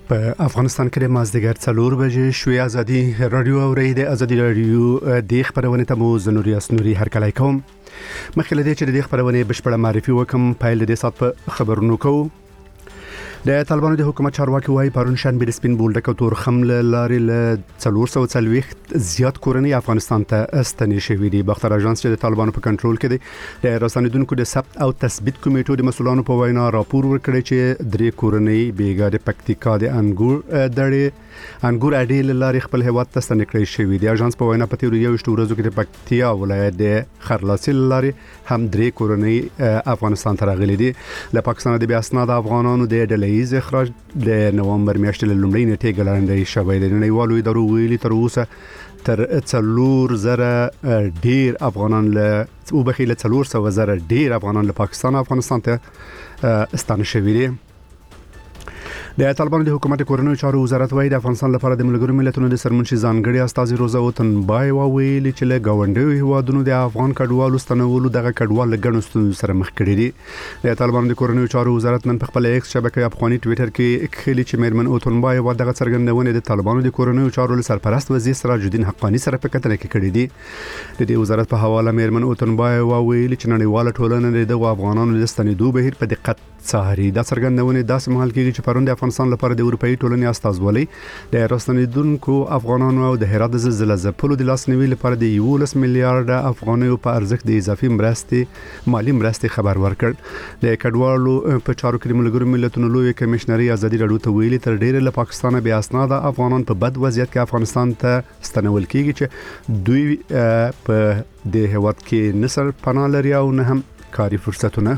په افغانستان کې د مازدیګر 4 بجې شوې ازادي رادیو اوري د ازادي رادیو د خبرونه ته مو زنوري اسنوري هرکلی کوم مخکې لدې چې د خبرونه بشپړه معرفي وکم پایل د سات په خبرونو کو د طالبانو د حکومت چارواکي وايي پرون شنبه د سپین بولډک تور خمل لارې له 440 زیات کورنۍ افغانستان ته استنې شوې دي. باختر اژانس چې د طالبانو په کنټرول کې دی د رسنیدونکو د ثبت او تثبیت کمیټو د مسولانو په وینا راپور ورکړی چې درې کورنۍ بیګا د پکتیکا د انګور اډې لارې خپل هیواد ته ستنې کړې شوې دي. اژانس په وینا په تیر یو شتو ورځو کې د پکتیا ولایت د خرلاسي لارې هم درې کورنۍ افغانستان ته راغلي دي. له پاکستان د بیا اسناد افغانانو د ډلې اخراج د نومبر میاشتې له لومړۍ نیټې ګلانډي شوی دی. نړیوالو ادارو ویلي تر اوسه تر 4,000 ډیر افغانان له وبخي له 400,000 ډیر افغانان له پاکستان او افغانستان ته استانه شوی دي. د طالبانو د حکومت کورنۍ چارو وزارت وايي د افغانستان لپاره د ملګرو ملتونو د سرمنشي ځانګړي استاذ روزا وطنبای ویلي چې له گاونډي هیوادونو د افغان کډوالو ستنولو دغه کډوال لګنستون سره مخ کړي دي. د طالبانو د کورنۍ چارو وزارت نن په خپل ایکس شبکې افغاني ټوئیټر کې خېلی چې مېرمن وطنبای و دغه څرګندونه د طالبانو د کورنۍ چارو سرپرست وزیر سراج الدین حقانی سره په کتنه کې کړي دي. د دې وزارت په حواله مېرمن وطنبای ویلي چې نړیواله ټولنه د افغانانو د ستنېدو بهیر په دقت څاري. دا څرګندونه داسې مهال کې چې پرون د افغانستان لپاره د اروپאי ټولنې استازولۍ د راستنیدونکو افغانانو او د هرات زلزلې ځپلو د لاسنیوي لپاره د 11 میلیارډ افغانیو په ارزښت د اضافي مرستې مالی مرستې خبر ورکړ. د کډوالو په چارو کې د ملګرو ملتونو لوی کمشنري ازادي رادیو ته ویلي تر ډیره له پاکستان بیا اسناد افغانان په بد وضعیت کې افغانستان ته ستنول کیږي چې دوی په د هیواد کې نصر پناه لري او نه هم کاري فرصتونه.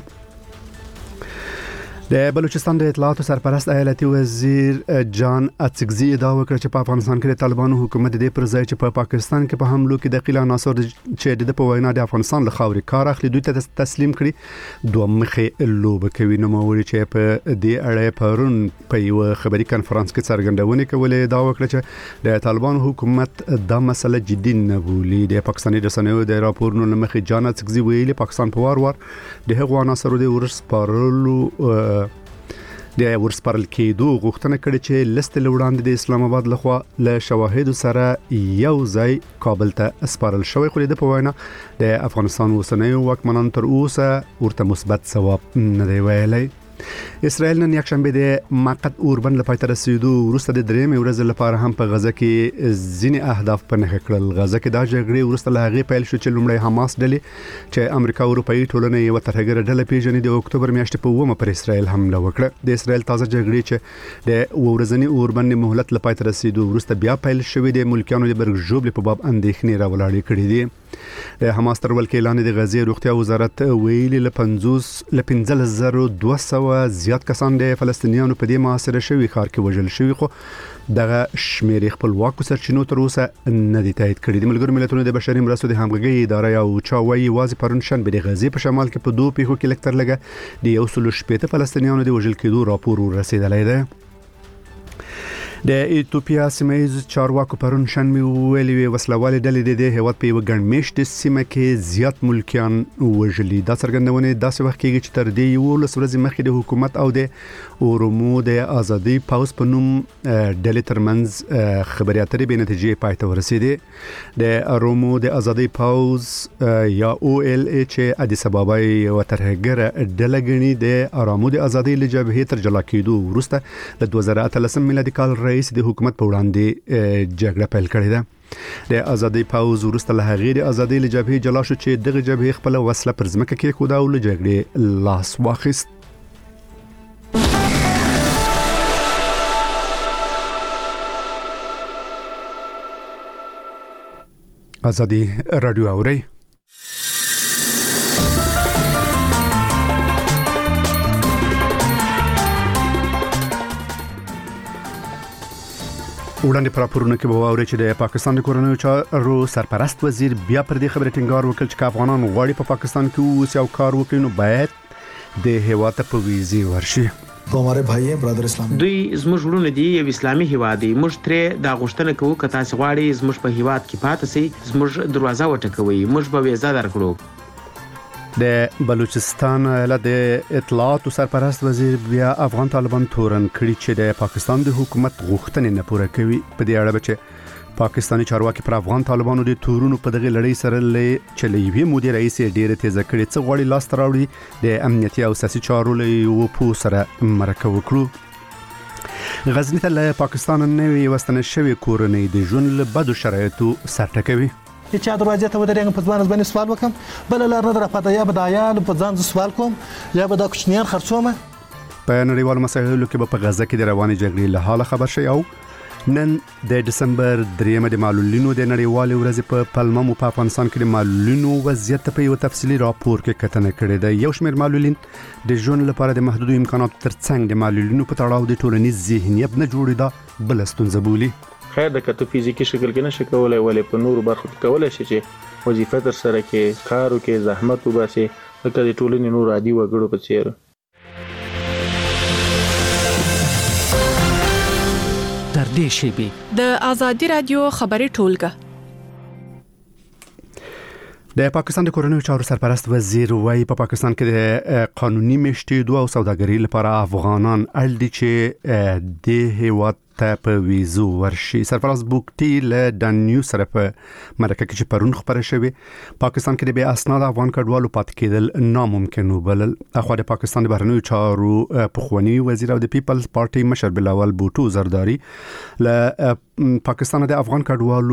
د بلوچستان د اطلاعاتو سرپرست ایالتي وزیر جان اتسکزي ادعا وکړه چې په افغانستان کې د طالبانو حکومت د پرځای چې په پاکستان کې په حملو کې د قیل عناصر چې د په وینا د افغانستان له خاورې کار اخلي دوی ته تسلیم کړي دوه مخې لوب کوي. نو موري چې په دې اړه پرون په یو خبري کانفرنس کې څرګندونه کولې ادعا وکړه چې د طالبانو حکومت دا مسله جدي نه بولي. د پاکستاني رسنیو د راپورونو لمخې جان اتسکزي ویلي پاکستان په وار د هغو عناصرو د ورسپارلو د ورسپارل کېدو غوښتنه کړې چې لست لوړاند د اسلام آباد لخوا له شواهد سره یو ځای کابل ته اسپارل شوی خو د په وینا د افغانستان اوسنۍ واکمنان تر اوسه ورته مثبت ځواب نه دی ویلی. اسرائیل نن یکشنبه د مقد اوربن لپاره تر رسیدو وروسته د درېمې ورځې لپاره هم په غزه کې ځینې اهداف په نښه کړل. غزه کې دا جګړې وروسته له هغې پیل شو چې لومړی حماس ډلې چې امریکا او اروپאי ټولنه یو ترهګره ډله پیژني د اکتوبر میاشتې په 1 پر اسرائیل حمله وکړه. د اسرائیل تازه جګړې چې د ورځنی اوربن مهلت لپاره تر رسیدو وروسته بیا پیل شوې د ملکیانو د برګ جوړ په باب اندېښنې راولاړې کړې دي. د حماس تر ولکې لاندې د غزې روغتیا وزارت ویلي له 15,200 زیات کسان د فلسطینیانو په دې محاصره شوی ښار کې وژل شوی خو دغه شمیر خپلواکو سرچینو تر اوسه نه دي تایید کړی. د ملګرو ملتونو د بشري مرستو د همغږي اداره او چاوي واځي پرون شنبه د غزې په شمال کې په دوه پیښو کې لکتر لګه د 160 فلسطینیانو د وژل کېدو راپور ورسېدلی دی. د ایتوپیا سیمایي چارواکو پرون شنبه ویلي وسلوالې ډلې د هیواد په یو ګڼمېشت سیمه کې زیات ملکیان وژلي. دا څرګندونه داسې وخت کې چې تر دې 11 ورځې مخکې د حکومت او د اورومو د ازادي پاوز په نوم ډلې ترمنځ خبري اترې به نتیجې پای ته ورسېدې. د اورومو د ازادي پاوز یا OLA چې ادیس ابابا یو ترهګره ډله غني د ارامو د ازادي لجبهه تر جلا کېدو وروسته د 2013 میلادي کال رئیس د حکومت په وړاندې جګړه پیل کړې ده. د ازادي پاوز وروسته له هغې د ازادي لجبهه جلا شو چې دغه جبهه خپل وسله پر ځمکه کې خو دا ول جګړې لاس واخیست. ازادي رادیو اوري وړاندې پر راپورونه کې به واوري چې د پاکستان د کورنۍ چارو سرپرست وزیر بیا پر دې خبره ټینګار وکړ چې افغانان غواړي په پاکستان کې اوسي او کار وکړي نو باید د هیواد په ویزه ورشي. हमारे भाई हैं برادر اسلامي دوی زموږ ورونه دي یو اسلامي هیواد دی موږ ترې دا غوښتنه کوو که تاسو غواړئ زموږ په هیواد کې پاتې سئ زموږ دروازه وټکوئ موږ به ویزه درکړو. د بلوچستان ایالت د اطلاعات سرپرست وزیر بیا افغان طالبان تورن کړي چې د پاکستان د حکومت غوښتنې نه پوره کوي. په دې اړه چې پاکستانی چارواکي پر افغان طالبانو د تورونو په دغه لړۍ سره چلېوي مدیر رئیس ډېر تیزه کړي څه غوړي لاس تراوړي د امنیتي او سیاسي چارو له پو سره مرکه وکړو. غزنی ته له پاکستان نوې وستنه شوی کورنۍ د ژوند له بدو شرایطو سرټکوي. چې دروازه ته ودرېږم په ځوان باندې سوال وکم بل لار نه راپاته یا بدايال په ځان سوال کوم یا به دا کوچنیان خرڅوم. په نړیوالو مسایلو کې په غزه کې د رواني جګړې له حاله خبر شي او نن د دسمبر 3 د معلولینو د نړیوالې ورځې په پلمه په افغانستان کې د معلولینو وضعیت په یو تفصیلي راپور کې کتنه کړې ده. یو شمېر معلولین د ژوند لپاره د محدودو امکاناتو ترڅنګ د معلولینو په تړاو د ټولنیز ذهنیت نه جوړېدا بل ستونزه بولي. خیر د کتو فزیکی شکل کې نشي کولای ولې په نورو برخو کې کولای شي چې وظیفه تر سره کې کارو کې زحمت وباسي لکه د ټولنې نور عادي وګړو په څیر. تر دې شی د آزادي رادیو خبري ټولګه. د پاکستان د کورنیو چارو سرپرست وزیر وايي په پاکستان کې د قانوني میشتېدو او سوداګرۍ لپاره افغانان اړ دي چې د هیواد ته په ویزو ورشي. سرپرست بوکټي له دانیو سره په مرکه کې چې پرون خبره شوې پاکستان کې د بې اسناد افغان کډوالو پاتې کېدل ناممکن وبلل. اخو د پاکستان د بهرنیو چارو پخوانی وزیر او د پیپلز پارټي مشر بلاول بوټو زرداری له پاکستان د افغان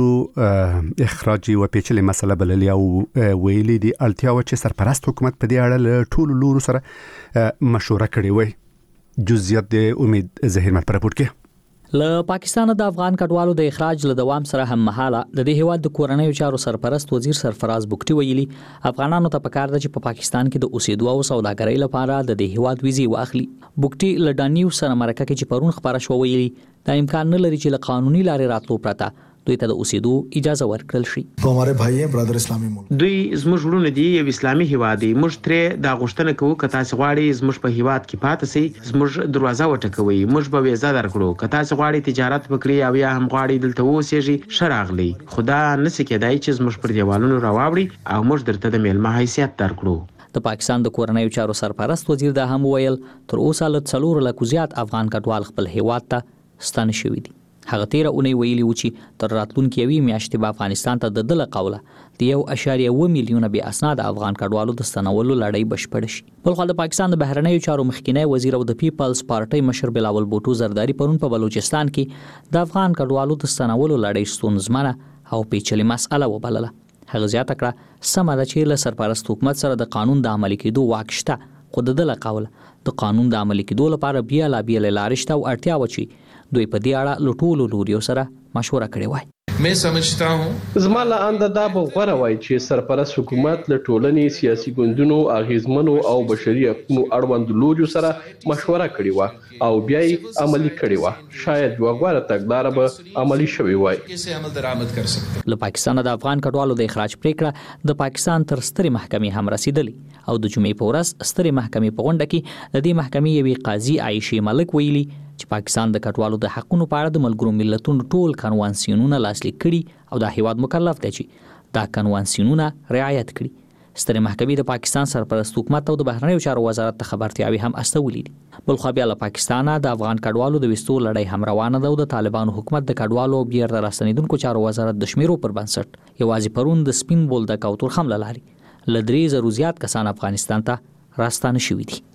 کډوالو اخراج او پیچلې مسله بللې او ویلي دي اړتیا و چې سرپرست حکومت په دې اړه له ټولو لورو سره مشوره کړې وي. جزئیات د امید زهیر مت پرپورت کې له پاکستان د افغان کډوالو د اخراج له دوام سره هم مهاله د دې هیواد د کورنیو چارو سرپرست وزیر سرفراز بوکټي ویلي افغانانو ته پکار ده چې په پاکستان کې د اوسېدو او سوداګرۍ لپاره د دې هیواد ویزې واخلي. بوکټي له دانیو سره مرکه کې چې پرون خبره شو ویلي دا امکان نه لري چې له قانوني لارې راتلو پرته دوی ته د اوسېدو اجازه ورکړل شي. हमारे भाई हैं ब्रदर इस्लामी मुल्क دوی زموږ ورونه دي یو اسلامي هیواد دی موږ ترې دا غوښتنه کوو که تاسو غواړئ زموږ په هیواد کې پاتې شئ زموږ دروازه وټکوي موږ به ویزه درکړو که تاسو غواړئ تجارت وکړئ او یا هم غواړئ دلته اوسېږئ ښه راغلی خدا نشي کېدای چې زموږ پر دیوالونو راواوړي او موږ درته د میلمه حیثیت درکړو. د پاکستان د کورنیو چارو سرپرست وزیر دا هم ویل تر اوسه له 4 لکه زیات افغان کډوال خپل هیواد ته ستانه شوي دي. هغه تیر اونۍ ویلي و چې تر راتلونکي یوې میاشتې به افغانستان ته د دله قوله د 1.1 میلیونه بې اسناد افغان کډوالو د ستنولو لړۍ بشپړ شي. بلخو د پاکستان د بهرنیو چارو مخکینی وزیر او د پیپلز پارټي مشر بلاول بوټو زرداری پرون په بلوچستان کې د افغان کډوالو د ستنولو لړۍ ستونزمنه او پیچلې مسأله وبلله. هغه زیاته کړه سمه ده چې له سرپرست حکومت سره د قانون د عملي کېدو واک شته خو د دله قوله د قانون د عملي کېدو لپاره بیلابېلې لارې شته او اړتیا و چې دوی په دې اړه له ټولو لوریو سره مشوره کړې وای. मैं समझता हूं زما له انده دا به غوړه وای چې سرپرست حکومت له ټولنې سیاسي ګوندونو اغیزمنو او بشري حقوقو اړوند لوریو سره مشوره کړې و او بیا یې عملي کړې و شاید یو غوړه تګلاره به عملي شوي وای. कैसे अमल दरामद कर सकते له پاکستان د افغان کډوالو د اخراج پریکړه د پاکستان تر سترې محکمې هم رسیدلی او د جمعې په ورځ سترې محکمې په غونډه کې د دې محکمې یوې قاضي عایشه ملک ویلي چې پاکستان د کډوالو د حقونو په اړه د ملګرو ملتونو ټول کنوانسیونونه لاسلیک کړي او د هیواد مکلف دی چې دا کنوانسیونونه رعایت کړي. سترې محکمې د پاکستان سرپرست حکومت او د بهرنیو چارو وزارت ته خبرتیاوي هم استولې دي. بلخو بیا له پاکستان د افغان کډوالو د وستو لړۍ هم روانه ده او د طالبانو حکومت د کډوالو بیرته راستنیدونکو چارو وزارت د شمیرو پر بنسټ یوازې پرون د سپین بولدک او تورخم له لارې له 3,000 زیات کسان افغانستان ته راستانه شوي دي.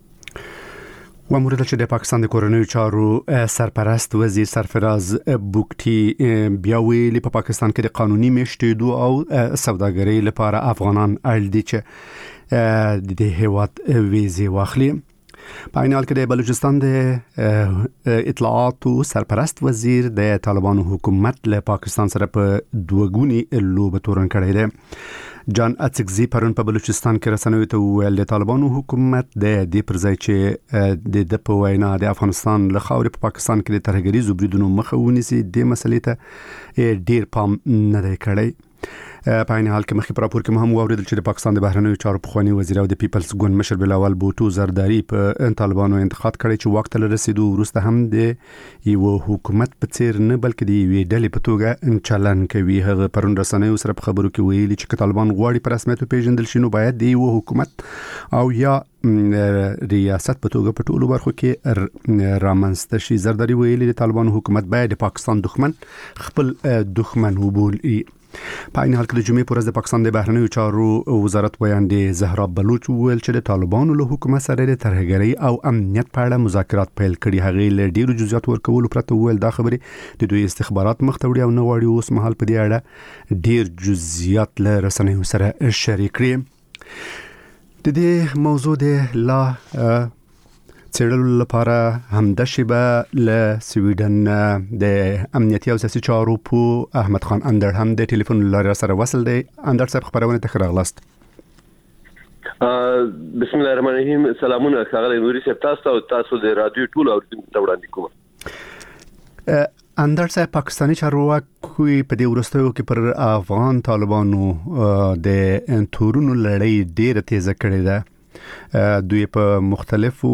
و مورد چې د پاکستان د کورنیو چارو سرپرست وزیر سرفراز بوکټي بیا ویلي په پاکستان کې د قانوني میشتېدو او سوداګرۍ لپاره افغانان اړ دي چې د هیواد ویزې واخلي. په عین حال کې د بلوچستان د اطلاعات سرپرست وزیر د طالبانو حکومت له پاکستان سره په دوګونی لوبه تورن کړی دی. جان اتسکزي پرون په بلوچستان کې رسنیو ته ویل د طالبانو حکومت د دې پر ځای چې د په وینا د افغانستان له خاورې په پاکستان کې د ترهګریزو بریدونو مخه ونیسي د مسلې ته ډیر پام نه دی کړی. په عین حال کې مخکې پر راپور کې هم واوریدل چې د پاکستان د بهرنیو چارو پخوانی وزیر او د پیپلز ګوند مشر بلاول بوټو زرداری په طالبانو انتقاد کړی چې وخت له رسیدو وروسته هم د یو حکومت په څیر نه بلکې د یوې ډلې په توګه چلن کوي. هغه پرون رسنیو سره په خبرو کې ویلي چې طالبان غواړي په رسمیت پیژندل شي نو باید د یو حکومت او یا ریاست په توګه په ټولو برخو کې رامنځته شي. زرداری ویلي د طالبانو حکومت باید د پاکستان دښمن خپل دښمن وبولي. په عین حال کې د جمعې پر ورځ د پاکستان د بهرنیو چارو وزارت ویاندې زهرا بلوچ وویل چې د طالبانو له حکومت سره د ترهګرۍ او امنیت په اړه مذاکرات پیل کړي. هغه له ډیرو جزئیات ورکولو پرته وویل دا خبرې د دوی استخبارات مخ ته وړي او نه غواړي اوس مهال په دې اړه ډیر جزئیات له رسنیو سره شریک کړي. د دې موضوع د لا څېړلو لپاره همداشبه له سویډن د امنیتي او سیاسي چارو په احمد خان اندر هم د ټلیفون لارې سره وصل دی. اندر صاحب خبرونه ته راغلاست. بسم الله الرحمن الرحیم. سلامونه ښاغلی نوري صاحب تاسو د رادیو ټول اوریدونکو ته وړاندې کوم. اندر صاحب پاکستاني چارواکي په دې ورستیو کې پر افغان طالبانو د تورونو لړۍ ډیره تیزه کړې ده. دوی په مختلفو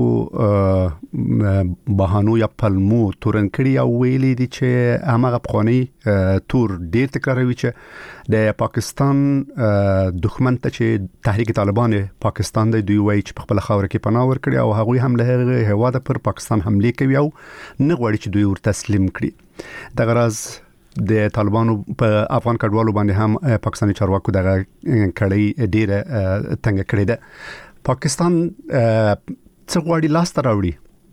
بهانو یا پلمو تورن کړي او ویلي دي چې هغه پخوانی تور ډیر تکراروي چې د پاکستان دښمن ته چې تحریک طالبان پاکستان دی دوی وایي چې په خپل خاور کې پناه ورکړي او هغه هم له هواده پر پاکستان حمله کوي او نه غواړي چې دوی ورته تسلیم کړي. د غرض د طالبانو په افغان کډوالو باندې هم پاکستاني چارواکو دغه کړي ډیره تنګ کړي ده. پاکستان څه غواړي لاس ته راوړي؟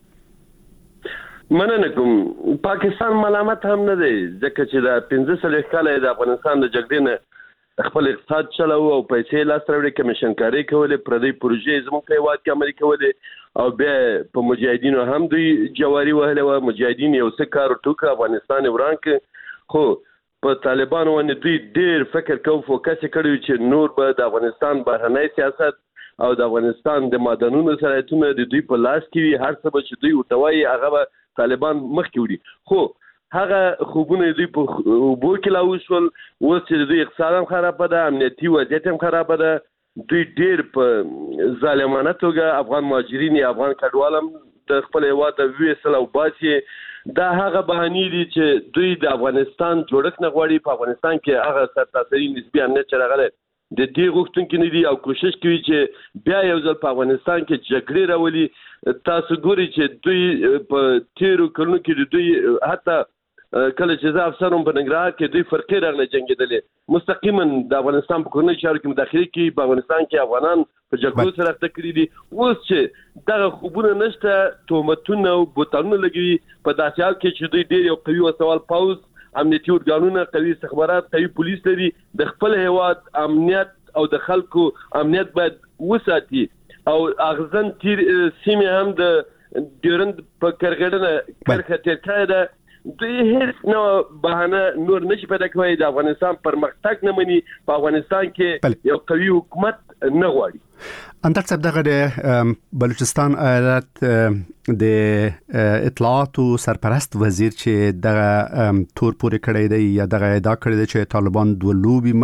مننه کوم. پاکستان ملامت هم نه دی ځکه چې د 15 کال د افغانستان د جګړې نه خپل اقتصاد چلو او پیسې لاس ته راوړي، کمیشنکاري کولې، پردي پروژې زموږ په هیواد کې عملي کولې او بیا په مجاهدینو هم دوی جواری وهله و. مجاهدین یو څه کار ټوکه افغانستان وران کې، خو په طالبانو باندې دوی ډیر فکر کوي فوکس کړی چې نور به د افغانستان بهرنی سیاست او د افغانستان د معدنونو صنعتونه د دوی په لاس کې وي. هر څه چې دوی وتوي هغه به طالبان مخکې وړي، خو هغه خوبونه دوی په وبو کې لاوسول. اوس چې دوی اقتصاد هم خراب ده، امنیتي وضعیت هم خراب ده، دوی ډیر په ظالمانه توګه افغان مهاجرین افغان کډوال هم د خپل هیواد ویسل او باسي. دا هغه بهانې دي چې دوی د افغانستان جوړښت نه غواړي. په افغانستان کې هغه سرتاسري نسبي امنیت چې راغلی د دې غوښتونکي نه دي او کوشش کوي چې بیا یو ځل په افغانستان کې جګړې راولي. تاسو ګورئ چې دوی په تیرو کلونو کې دوی حتی کله چې زه افسرم په ننګرهار کې دوی فرقې راغلي جنګېدلې، مستقیما د افغانستان په کورنۍ چارو کې مداخله کوي. په افغانستان کې افغانان په جګړو سره اخته کړي دي. اوس چې دغه خوبونه نشته، تهمتونه او بوتانونه لګوي په داسې حال کې چې دوی ډېر یو قوي وسوال پوځ، امنیتي ارګانونه، قوي استخبارات، قوي پولیس لري. د خپل هیواد امنیت او د خلکو امنیت باید وساتي او اغزن تیر سیمه هم د ډیورند په کرغړنه کرخه تیر کړی ده. دوی هیڅ نو بهانه نور نشي پیدا کوي. د افغانستان پرمختګ نه مني، په افغانستان کې یو قوي حکومت نه غواړي. اندر صاحب دغه د بلوچستان ایالت د اطلاعات او سرپرست وزیر چې دغه تور پورې کړی دی یا دغه ادعا کړی دی چې طالبان دوه لوبي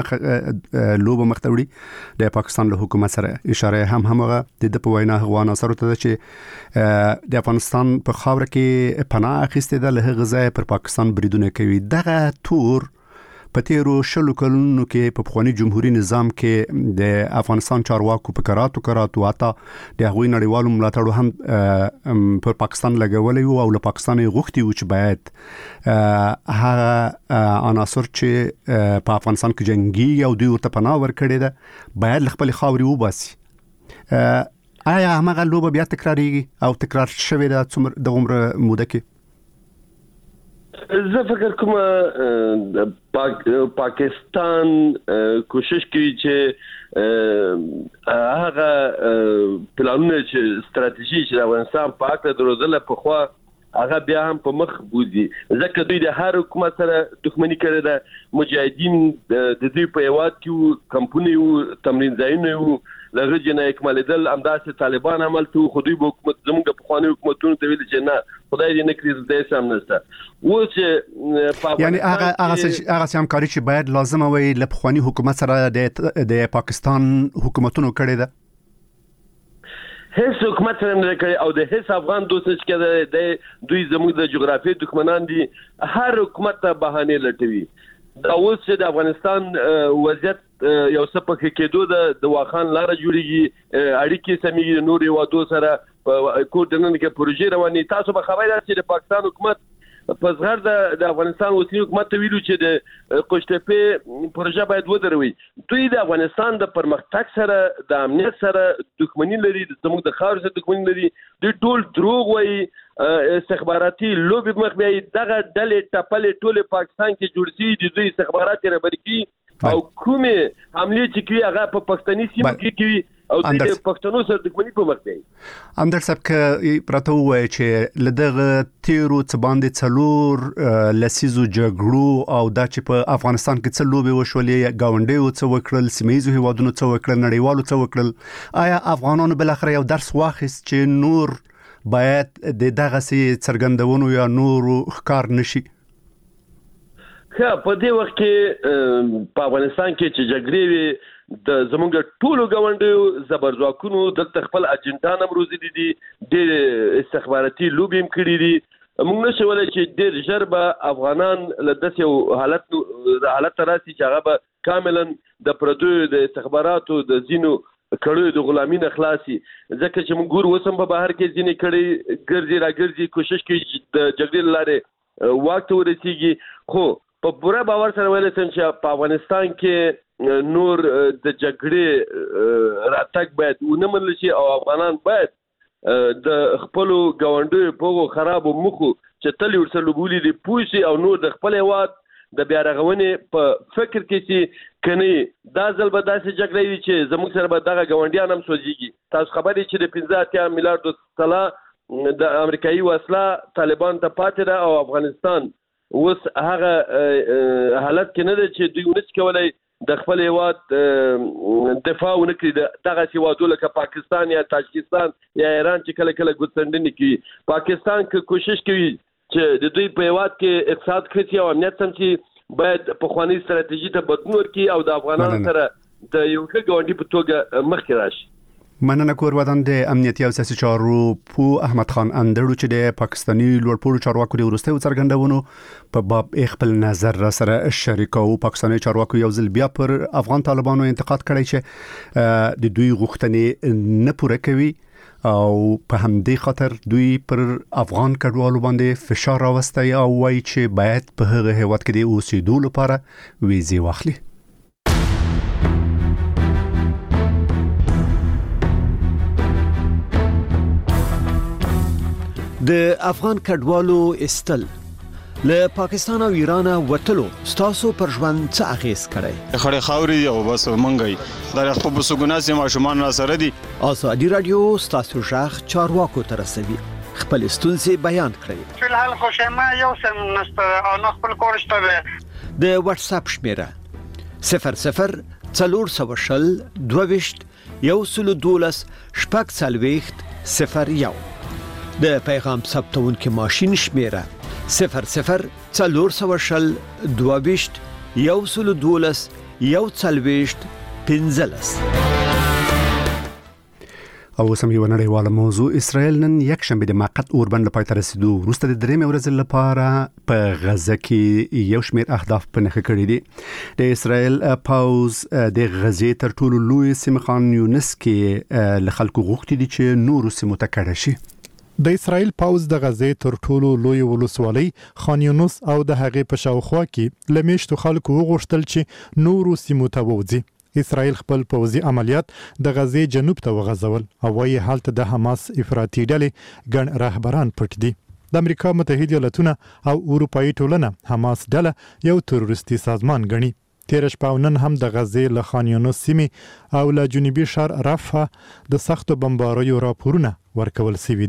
مخته وړي د پاکستان له حکومت سره، اشاره همغه د په وینا هغوان اثر ته چې د افغانستان په خاور کې پناه اخیسته د له غزا پر پاکستان بریدونه کوي. دغه تور په تیرو شلو کلونو کې په پخوانی جمهوریت نظام کې د افغانستان چارواکو په کراتو حتی د هغوی نړیوالو ملاتړو هم پر پاکستان لګولې او له پاکستان غوښتي و چې باید هغه عناصر چې په افغانستان کې جنگي او دوی ورته پناه ورکړي ده باید خپل خاوري وباسي. آیا هغه لوبه بیا تکراریږي او تکرار شوی ده د عمر موده کې؟ زه فکر کوم پاکستان کوشش کوي چې هغه پلانونه چې ستراتیژي چې افغانستان په اړه درودله په خوا هغه بیا هم په مخ بوزي ځکه دوی د هر حکومت سره دښمنی کړې ده مجاهدین د دوی په هیواد کې کمپونی او تمرین ځایونه او لږ جنا اکمالېدل همداسې طالبان عمل ته خو دوی به حکومت زموږ په خواني حکومتونو ته ویل چې نه خدای دې نه کړي د سم نشته اوس یعنی هغه همکاري چې باید لازمه وي له خواني حکومت سره د پاکستان حکومتونو کړي ده هیڅ حکومت سره نه کوي او د هیڅ افغان دوست چې د دوی زموږ د جغرافي دښمنان دي هر حکومت ته بهانه لټوي دا اوس چې د افغانستان وضعیت یو څه په کېدو د واخان لار جوړیږي اړیکې سمېږي نور یوادو سره کوډنن کې پروژې رواني تاسو به خبر یاست چې د پاکستان حکومت په ځغر د افغانستان اوسنی حکومت ته ویلو چې د قشتپې پروژه باید ودروي دوی د افغانستان د پرمختګ سره د امنیت سره دښمنی لري زموږ د خاور سره دښمنی لري دوی ټول دروغ وایي استخباراتي لوبي مخ بیا دغه ډلې ټپلې ټول پاکستان کې جوړ شي د دوی استخباراتي رهبري او کومه حمله چې کوي هغه په پښتني سیمه کې کوي او د پښتنو سره دښمنی په مخ دی اندر صاحب ک پرته وای چې لدغه تیرو څ باندې څلور لسیزو جګړو او د چې په افغانستان کې څلور به وشولې گاونډي او څ وکړل سیمایي هیوادونو څ وکړل نړیوالو څ وکړل آیا افغانانو بل اخر یو درس واخیست چې نور باید د دغه سي څرګندونو یا نور ښکار نشي په دې وخت کې په افغانستان کې چې جګړې وي د زموږ ټولو ګاونډیو زبرځواکونو د خپل اجنډا نم روزي دي د استخباراتي لوبي کړی دي موږ نشو ولای چې ډېر ژر به افغانان له داسې حالت راسي چې هغه به کاملا د پردو د استخباراتو د زینو کړو د غلامي نه خلاصي ځکه چې موږ ګور وسم په بهر کې ځینې کړي ګرځي راګرځي کوشش کوي د جګړې لاره وخت ورسیږي خو په پوره باور سره ویل سم چې په افغانستان کې نور د جګړې راتګ باید ونمنل شي او افغانان باید د خپل ګاونډي په خرابو مخو چې تل ورسره لوبولي دي پوښي او نور د خپل هواد د بیا رغونې په فکر کې چې کني دا ځل به داسې جګړې وي چې زموږ سره به دغه ګاونډیان هم سوځيږي تاسو خبرې چې د 15 میلیارډ ډالر د امریکایي وسله طالبان ته پاتې ده او افغانستان اوس هغه حالت کې نه ده چې دوی ونس کولای د خپل هیواد دفاع ونکړي دغه هیوادو لکه پاکستان یا تاجکستان یا ایران چې کله کله ګوتڅنډنې کوي پاکستان کې کوشش کوي چې د دوی په هیواد کې اقتصاد کړي او امنیت سم چې باید په خواني ستراتیژي ته بدلون ورکړي او د افغانانو سره د یو ښه ګاونډي په توګه مخکې راشي مننه کورودان د امنیتي او سیاسي چارو پو احمد خان اندړو چې د پاکستاني لوړپوړو چارواکو د ورستیو څرګندونو په باب خپل نظر را سره شریکو پاکستاني چارواکو یو ځل بیا پر افغان طالبانو انتقاد کړی چې د دوی غوښتنې نه پوره کوي او په همدې خاطر دوی پر افغان کډوالو باندې فشار راوستي او وایي چې باید په هغه هیواد کې د اوسېدو لپاره ویزې واخلي د افغان کډوالو استل له پاکستان او ایران وټلو ستاسو پر ژوند څه اغیز کړي خړې خاوري او بس منګي دا خپل بسګوناسي ماشومان را سره دي ازادي رادیو ستاسو ژغ چارواکو تر رسوي خپل ستونزې بیان کړئ فلحال خوشما یو سم نست او نو خپل کورشته د واتس اپ شمیره 00 400 22 112 شپږ څلوېښت 01 د پیغام ثبتونکو ماشين شمیره 00 400 22 112 140 15 او سم یو نړیواله موضوع اسرائیل نن یک شنبه د موقت اوربند لپاره تر رسیدو وروسته د درېمې ورځې لپاره په غزه کې یو شمېر اهداف په نښه کړي دي د اسرائیل پاوز د غزې تر ټولو لوی سیمه خان یونس کې له خلکو غوښتي دي چې نور سیمو ته کډه شي د اسرائیل پاوز د غزې تر ټولو لوی ولسوالۍ خان یونس او د هغې په شاوخوا کې لمیشتو خلکو وغوښتل چې نورو سیمو ته ووځي اسرائیل خپل پوځي عملیات د غزې جنوب ته وغځول او وايي هلته د حماس افراطي ډلې ګڼ رهبران پټ دي د امریکا متحده ایالاتونه او اروپאי ټولنه حماس ډله یو تروریستي سازمان ګڼي تیر شپه نن هم د غزې له خان یونس سیمې او له جنوبي شهر رفح د سختو بمباریو راپورونه ورکول شوي دي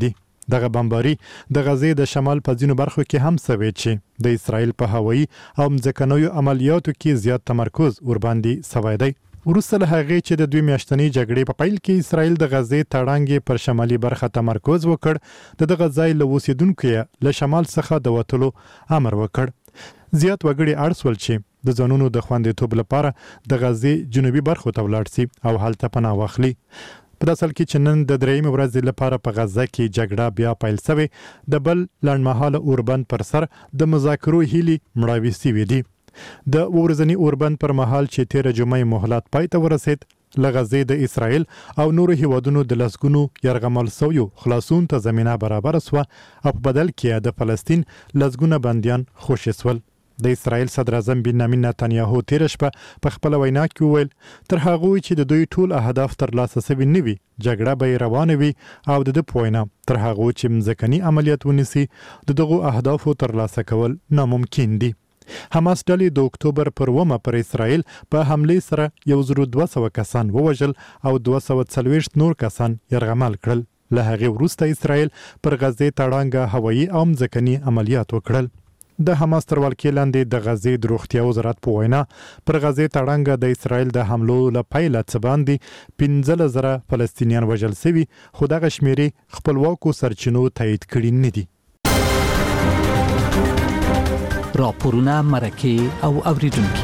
دغه بمباري د غزې د شمال په ځینو برخو کې هم سوي چې د اسرایل په هوایي او ځمکنیو عملیاتو کې زیات تمرکز ور باندې سوی دی. وروسته له هغې چې د 2 میاشتنۍ جګړې په پیل کې اسرایل د غزې تړانګې پر شمالي برخه تمرکز وکړ، د دغه ځای له اوسیدونکو له شمال څخه د وتلو امر وکړ. زیات وګړي اړ سول چې د ځانونو د خوندیتوب لپاره د غزې جنوبي برخو ته ولاړ سي او هلته پناه واخلي. په داسې حال کې چې نن د 3 ورځې لپاره په غزه کې جګړه بیا پیل شوې، د بل لنډمهاله اوربند پر سر د مذاکرو هیلې مړاوې شوې دي. د ورځنی اوربند پر مهال چې 13 جمعې مهلت پای ته ورسید، له غزې د اسرایل او نورو هیوادونو د لسګونو یرغمل شویو خلاصون ته زمینه برابر شوه او په بدل کې د فلسطین لسګونه بندیان خوشي شول. د اسرایل صدر اعظم بنیامین نتانیاهو تیر شپه په خپل وینا کې وویل تر هغه چې د دوی ټول اهداف ترلاسه شوي نه وي، جګړه به روانه وي او د پوینه تر هغه چې مځکني عملیات ونیسي د دغو اهدافو ترلاسه کول ناممکن دي. حماس ډلې د اکتوبر پر 1 پر اسرایل په حمله سره 1200 کسان ووژل او 240 نور کسان یرغمل کړل. له هغه وروسته اسرایل پر غزې تړانګه هوایي او مځکني عملیات وکړل. د حماس تر ولکې لاندې د غزې د روغتیا وزارت په وینا پر غزې تړانګه د اسرایل د حملو له پیله څخه باندې 15,000 فلسطینیان وژل شوي، خو دغه شمیرې خپلواکو سرچینو تایید کړي نه دي. راپورونه مرکه او اوریدونکو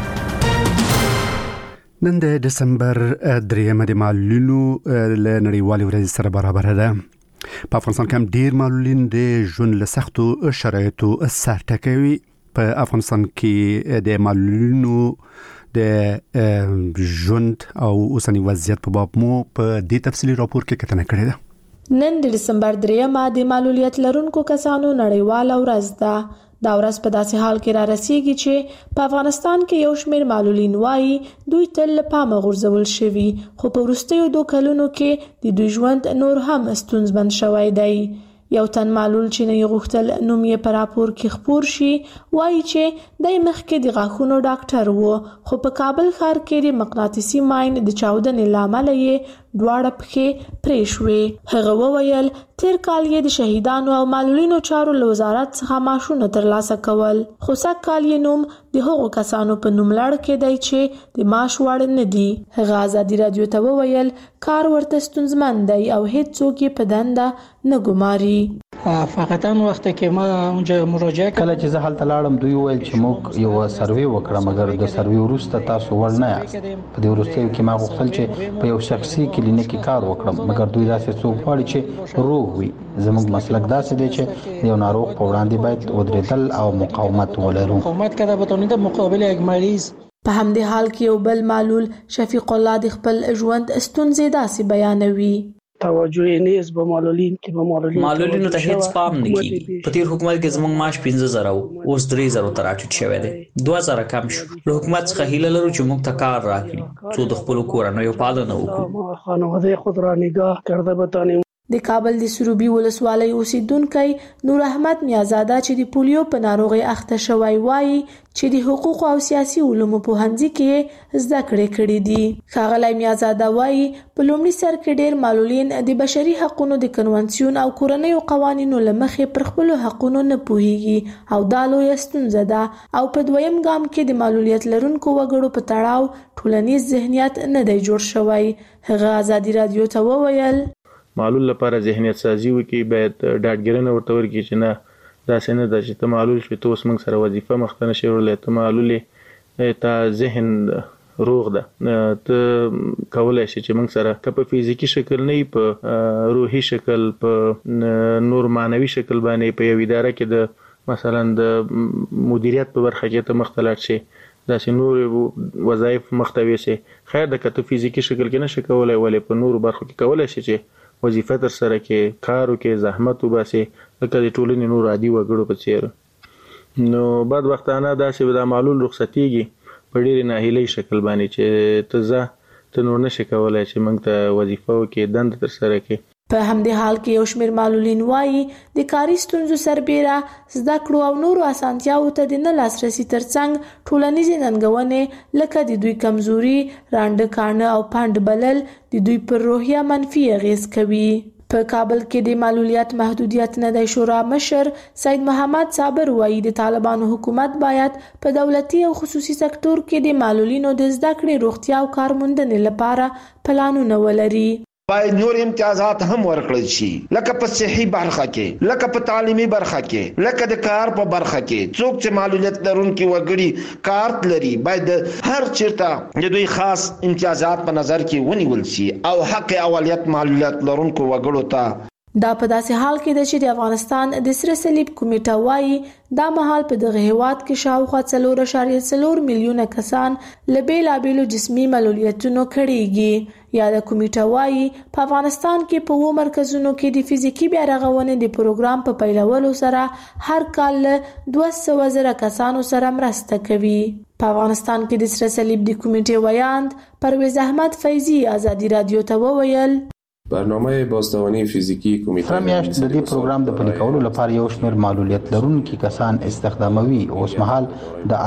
نن د دسمبر 3 د معلولینو له نړیوالې ورځې سره برابر ده. په افغانستان کې ډیر معلولین د ژوند له سختو شرایطو سر ټکوي. په افغانستان کې د معلولینو د ژوند او اوسنی وضعیت په باب مو په دې تفصیلي راپور کې کتنه کړې ده. نن د دسمبر 3 د معلولیت لرونکو کسانو نړیواله ورځ ده. دا ورځ په داسې حال کې را رسیږي چې په افغانستان کې یو شمېر معلولین وایي دوی تل له پامه غورځول شوي، خو په وروستیو 2 کلونو کې د دوی ژوند نور هم ستونزمن شوی دی. یو تن معلول چې نه غوښتل نوم یې په راپور کې خپور شي وایي چې د مخکې د غاښونو ډاکټر وو، خو په کابل ښار کې د مقناطیسي ماین د چاودنې له امله یې دواړه پښې پرې شوې. هغه وویل تیر کال یې د شهیدانو او معلولینو چارو له وزارت څخه معاشونه ترلاسه کول، خو سږ کال یې نوم د هغو کسانو په نوم لړ کېدی چې د معاش وړ نه دي. هغه ازادي رادیو ته وویل کار ورته ستونزمن دی او هیڅ څوک یې په دنده نه ګماري. فقطان وخت کې ما اونجا مراجعه کله چې زه هلته لاړم دوی ویل چې موږ یو سروې وکړه، مګر د سروې وروسته تاسو ور نه یاست. په دې وروستیو کې ما غوښتل چې په یو شخصي کلینیک کې کار وکړم، مګر دوی داسې څوک غواړي چې روغ وي. زموږ مسلک داسې دی چې یو ناروغ په وړاندې باید ودرېدل او مقاومت ولرو. مقاومت کړه بتونید مقابل یک مریض. په همدې حال کې یو بل معلول شفیق الله د خپل ژوند ستونزې داسې بیانوي. توجه نیز به معلولینو ته هیڅ پام نه کیږي. په تیر حکومت کې زموږ معاش 15,000 اوس 3,000 ته راټیټ شوی دی، 2,000 کم شو. له حکومت څخه هیله لرو چې موږ ته کار راکړي څو د خپل کورنیو پالنه وکړو. خانواده خود را نگاه کرده بتانیم. د کابل د سروبي ولسوالۍ اوسیدونکی نور احمد میازاده چې د پولیو په ناروغي اخته شوی وایي چې د حقوق او سیاسي علومو پوهنځي کې زده کړې کړې دي. ښاغلی میازاده وایي په لومړي سر کې ډېر معلولین د بشري حقوقو د کنونسیون او کورنیو قوانینو له مخې پر خپلو حقونو نه پوهیږي او دا لویه ستونزه ده، او په دویم ګام کې د معلولیت لرونکو وګړو په تړاو ټولنیز ذهنیت نه دی جوړ شوی. هغه ازادي رادیو ته وویل معلول لپاره ذهنیت سازي وکي، باید ډاډګرنه ورته ورکړي چې نه داسې نه ده چې ته معلول شوې ته اوس موږ سره وظیفه مخته نشې وړلی، ته معلول یې، ته ذهن روغ ده، ته کولی شي چې موږ سره که په فزیکي شکل نه وي، په روحي شکل، په نور معنوي شکل باندې په یو اداره کې د مثلا د مدیریت په برخه کې ته مخته لاړ شي، داسې نور وظایف مخته ویسي. خیر ده که ته فزیکي شکل کې نشي کولی، ولې په نورو برخو کې کولی شي چې وظیفه تر سره کې، کار وکړي، زحمت وباسي، لکه د ټولنې نور عادي وګړو په څیر. نو بدبختانه داسې به دا معلول رخصتېږي په ډېرې ناهیلۍ شکل باندې چې ته نور نشي کولی چې موږ ته وظیفه وکړي، دنده تر سره کړي. په همدې حال کې یو شمېر معلولین وایي د کاري ستونزو سربیره زده کړو او نورو اسانتیاوو ته د نه لاسرسي ترڅنګ ټولنیزې ننګونې لکه د دوی کمزوري، رانډه کاڼه او پنډ بلل د دوی پر روحیه منفي اغېز کوي. په کابل کې د معلولیت محدودیت نه د شورا مشر سید محمد صابر وایي د طالبانو حکومت باید په دولتي او خصوصي سکتور کې د معلولینو د زده کړې روغتیا او کارموندنې لپاره پلانونه ولري. باید نور امتیازات هم ورکړل شي لکه په صحي برخه کې لکه په تعلیمي برخه کې لکه د کار په برخه کې. څوک چې معلولیت لرونکي وګړي کارت لري باید هر چیرته د دوی خاص امتیازات په نظر کې ونیول شي او حق اولیت معلولیت لرونکو وګړو ته. دا په داسې حال کې ده چې د افغانستان د سره صلیب کمیټه وایي دا مهال په دغه هیواد کې شاوخوا 4.4 میلیونه کسان له بیلابیلو جسمي معلولیتونو کړيږي. یا د کمیټه وایي په افغانستان کې په 2 مرکزونو کې د فزیکی بیا رغونې د پروګرام په پیلولو سره هر کال 200,000 کسانو سره مرسته کوي. په افغانستان کې د سره صلیب د کمیټې ویاند پرویز احمد فیضی آزادی رادیو ته وویل برنامه بازدوانی فیزیکی کمیته میاشت د دې پروګرام د پلي کولو لپاره یو شمېر معلولیت لرونکي کسان استخداموي. اوس مهال د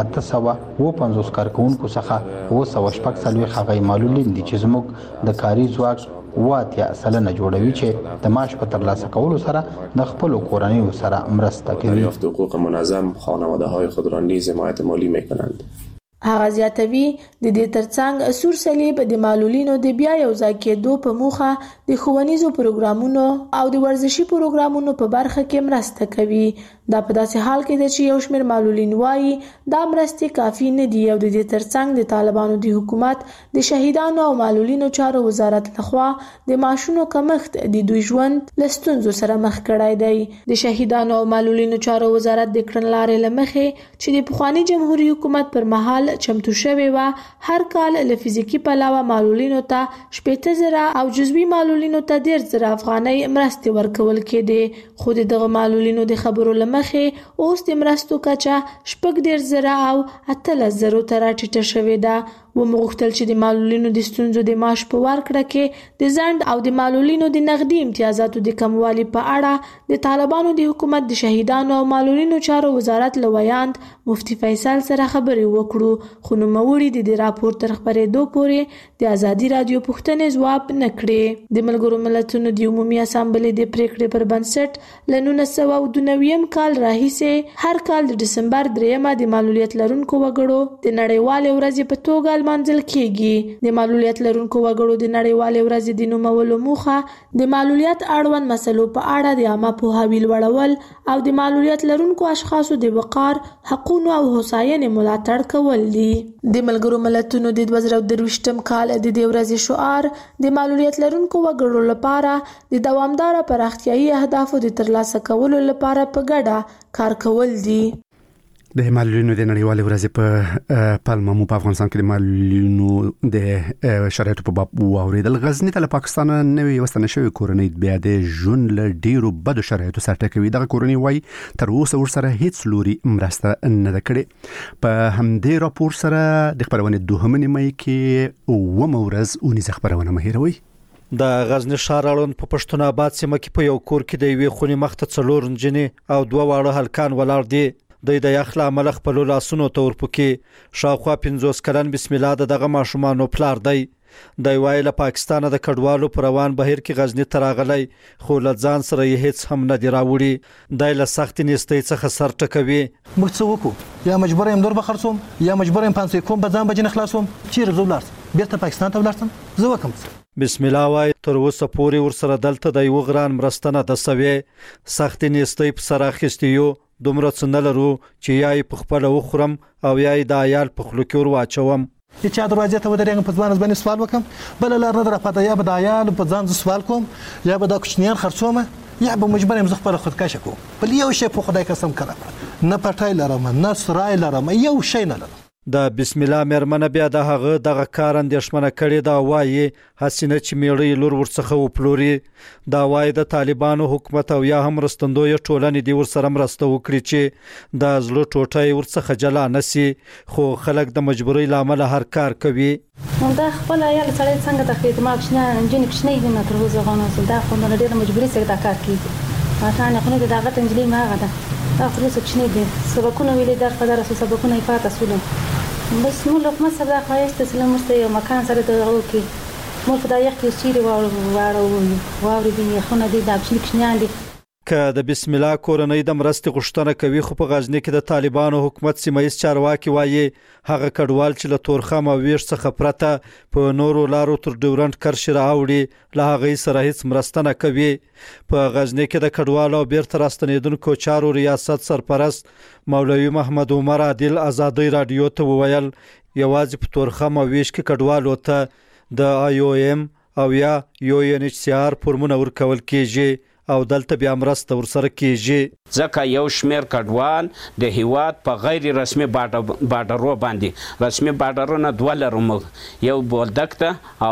850 کارکونکو څخه 240 هغه معلولین دي چې زموږ د کاري ځواک 80% جوړوي چې د معاش په ترلاسه کولو سره د خپل کورنیو سره مرسته کوي. دریافت حقوق منظم خانواده‌های خود را نیز حمایت مالی می‌کنند. هغه زیاتوي د دې ترڅنګ سور صلیب د معلولینو د بیا یو ځای کېدو په موخه د ښوونیزو پروګرامونو او د ورزشي پروګرامونو په برخه کې مرسته کوي. دا په داسې حال کې ده چې یو شمېر معلولین وایي دا مرستې کافي نه دي او د دې ترڅنګ د طالبانو د حکومت د شهیدانو او معلولینو چارو وزارت لخوا د معاشونو کمښت د دوی ژوند له ستونزو سره مخ کړی دی. د شهیدانو او معلولینو چارو وزارت د کړنلارې له مخې چې د پخواني جمهوریت حکومت پر مهال چمتو شوی و هر کال له فزیکی پلاوه معلولینو ته 80,000 او جزوی معلولینو ته 10,000 افغانۍ مرستې ورکول کېدې. خو دغه معلولینو د خبرو له مخې اوس د مرستو کچه 10,000 او 8,000 ته راټیټه شوې ده. ومغوښتل چې د معلولینو د ستونزو د معاش په ورکړه کې د ځنډ او د معلولینو د نقدي امتیازاتو د کموالي په اړه د طالبانو د حکومت د شهیدانو او معلولینو چارو وزارت له ویاند مفتی فیصل سره خبرې وکړو. خو نوموړي د راپور تر خبرېدو پورې د آزادي رادیو پوښتنې ځواب نه کړې. د ملګرو ملتونو د عمومي اسامبلې د پریکړې پر بنسټ له 1992 کال راهیسې هر کال د ډسمبر 3 د معلولیت لرونکو وګړو د نړیوالې ورځې په توګه منځل کېږي. د معلولیت لرونکو وګړو د نړیوالې ورځې د نومولو موخه د معلولیت اړوند مسلو په اړه د عامه پوهاوي لوړول او د معلولیت لرونکو اشخاصو د وقار، حقوقو او هوساینې ملاتړ کول دي. د ملګرو ملتونو د 2023 کال د دې ورځې شعار د معلولیت لرونکو وګړو لپاره د دوامداره پراختیايي اهدافو د ترلاسه کولو لپاره په ګډه کار کول دي. د معلولینو د نړیوالې ورځې په پالما مو په افغانستان کې د معلولینو د شرایطو په باب واوریدل. غزنی ته له پاکستان نوې وستنه شوې کورنۍ بیا د ژوند له ډیرو بدو شرایطو سره ټکوي. دغه کورنۍ وایي تر اوسه ورسره هیڅ لوري مرسته نه ده کړې. په همدې راپور سره د خبرونې 2 مې کې 9 ورځ اونیزه خبرونه مهیروي. د غزنی ښار اړوند په پښتون آباد سیمه کې په یو کور کې د یوې خونې مخته 4 نجونې او 2 واړه هلکان ولاړ دي. د یخ له امله خپل لاسونو ته ورپکې شاوخوا 50 کلن بسم الله دغه ماشومانو پلار دی. د وایي له پاکستان د کډوالو پر روان بهر کې غزنی ته راغلی خو له ځان سره یې هیڅ هم نه دی راوړي. د له سخت نیستۍ څخه سر ټکوي. موږ څه وکړو؟ یا مجبور یم نور بخرڅوم یا مجبور یم پانسې کوم به ځان بجې نه خلاصوم. چیرې زه ولاړم بیرته پاکستان ته ولاړم زه وکم. بسم الله وای تر اوسه پورې ورسره دلته د یو غران مرستنه د سوي سخت نیستۍ په سر اخیستیو دومره څنګه لرو چې یای په خپل وخورم او یای د عیال په خلو کې ور واچوم. چې دروازې ته ودرېږم په ځوان باندې سوال وکم بل لار نه راپاته یا به د عیال په ځان سوال کوم یا به د کوچنیان خرڅوم یا به مجبور یم خپل خودکشه کوم. بل یو شی په خدای قسم کړم نه پټای لرم نه سرای لرم یو شی نه لرم. د بسم الله مېرمنه بیا د هغه دغه کار اندېښمنه کړې دا وایي حسینه چې میړی لور ورڅخه وپلوري. دا وایي د طالبانو حکومت او یا هم رستندوی ټولنې دی ورسره مرسته وکړي چې د زلو ټوټای ورڅخه جلا نسی خو خلک د مجبورۍ لامل هر کار کوي. دا خپل عیال سره څنګه تخریب ما کښنه انجن کښنه دي نه تر وځه غونو دا خو نه ډیره مجبوري سره دا کار کوي. مثلا خو نه دا غته انجلې ما غته دا خو څه کښنه دي سبقونه ویلې در په درس سبقونه یې پاتې سولم بس نو لوک ما سره خایست سلام مست یو مکان سره ته وکی مو په دا یخ کې چیرې واورې دي یخونه دي دا کوچنیان دي. که د بسم الله کورنۍ د مرستې غوښتنه کوي خو په غزنی کې د طالبانو حکومت سیمایي چارواکي وایي هغه کډوال چې له تورخم او ویش څخه پرته په نورو لارو تر ډیورنډ کرښ راوړي له هغه سره هیڅ مرسته نه کوي. په غزنی کې د کډوالو او بیرته راستنیدونکو چارو ریاست سرپرست مولوي محمد عمر عادل ازادي رادیو ته وویل یوازې په تورخم او ویش کې کډوالو ته د IOM او یا UNHCR فورمونه ورکول کیږي او دلته بیا مرسته ورسره کیږي. ځکه یو شمیر کډوال د هیواد په غیر رسمي بارډرو باندې رسمي بارډرونه دوه لرو، یو بولدک ته